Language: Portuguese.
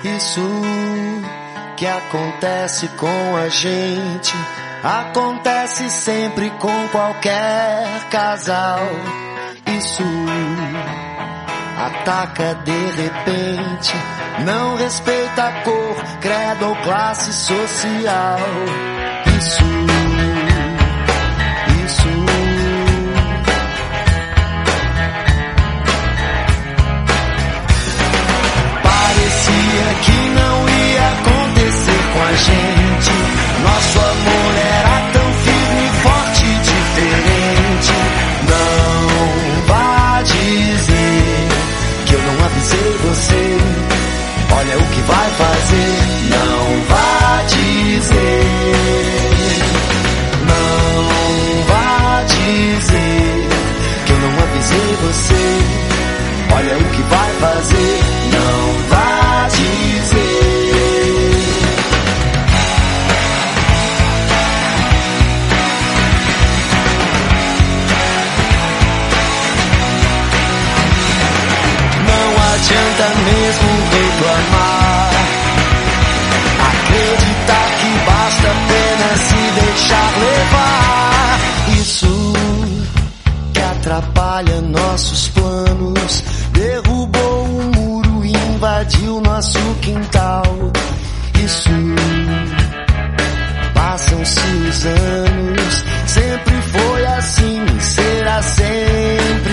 Isso que acontece com a gente acontece sempre com qualquer casal. Isso ataca de repente, não respeita a cor, credo ou classe social. Isso parecia que não ia acontecer com a gente. Nosso amor era tão firme, forte e diferente. Não vá dizer que eu não avisei você. Olha o que vai fazer. Não vá dizer. Não vá dizer que eu não avisei você. Olha o que vai fazer. Não vá dizer. Não adianta mesmo reclamar, acreditar que basta apenas se deixar levar. Isso que atrapalha nossos planos, derrubou um muro e invadiu nosso quintal. Isso passam-se os anos, sempre foi assim, será sempre